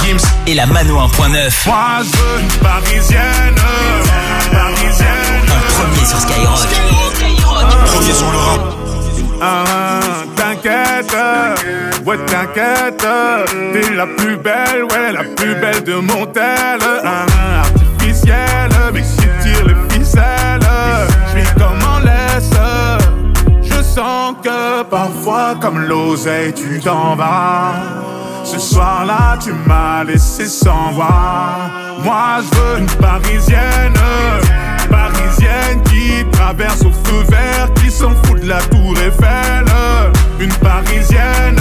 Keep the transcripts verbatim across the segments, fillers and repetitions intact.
Gims et la Mano un point neuf. Moi je veux une parisienne, parisienne. En premier sur Skyrock. Skyrock. Premier sur le rap. Ah, t'inquiète, ouais t'inquiète, t'es la plus belle, ouais la plus belle de mon tel. Ah, artificielle, mais qui tire les ficelles, j'suis comme en laisse. Je sens que parfois comme l'oseille tu t'en vas. Ce soir-là tu m'as laissé sans voix. Moi je veux une parisienne, parisienne qui traverse au feu vert, qui s'en fout de la tour Eiffel. Une parisienne,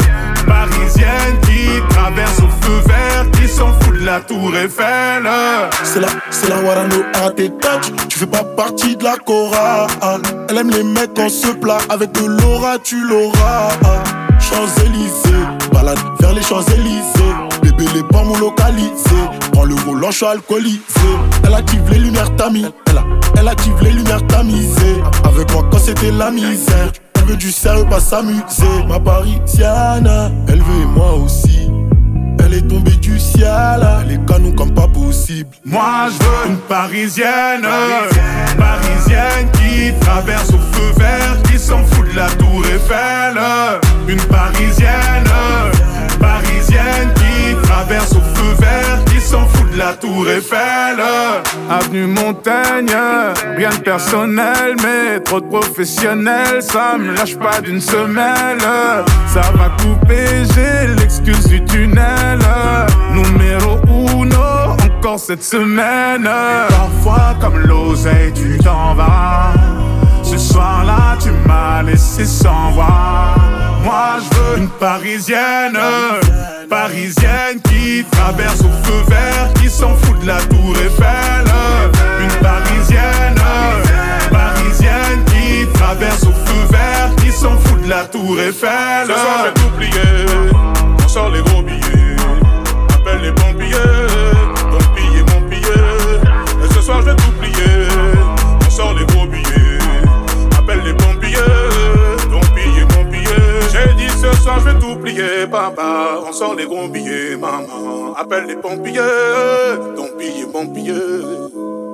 parisienne qui traverse au feu vert, qui s'en fout de la tour Eiffel. C'est la, c'est la Warano à tes touch. Tu fais pas partie de la chorale. Elle aime les mecs quand se plat. Avec de l'aura tu l'auras. Champs-Élysées, balade vers les Champs-Élysées. Bébé les pommes localisés. Prends le volant, je suis alcoolisé. Elle active les lumières tamisées. Elle, a, elle active les lumières tamisées. Avec moi quand c'était la misère. Elle veut du sérieux, pas s'amuser. Ma parisienne, elle veut et moi aussi. Elle est tombée du ciel, elle est canon comme pas possible. Moi je veux une parisienne, parisienne, parisienne qui traverse au feu vert, qui s'en fout de la tour Eiffel. Une parisienne, parisienne qui traverse au feu vert, qui s'en fout de la tour Eiffel. Avenue Montaigne, rien de personnel, mais trop de professionnels, ça me lâche pas d'une semelle. Ça va couper, j'ai l'excuse du tunnel. Numéro uno, encore cette semaine. Parfois comme l'oseille tu t'en vas. Ce soir-là tu m'as laissé sans voix. Moi je veux une parisienne, parisienne qui traverse au feu vert, qui s'en fout de la tour Eiffel. Une parisienne, parisienne qui traverse au feu vert, qui s'en fout de la tour Eiffel. Ce soir je vais tout plier, on sort les gros billets. Appelle les pompiers, ton billet, mon billet. Et ce soir je vais tout plier, on sort les gros billets. Appelle les pompiers, ton billet, mon billet. J'ai dit ce soir je vais tout plier, papa. On sort les gros billets, maman. Appelle les pompiers, ton billet, mon billet.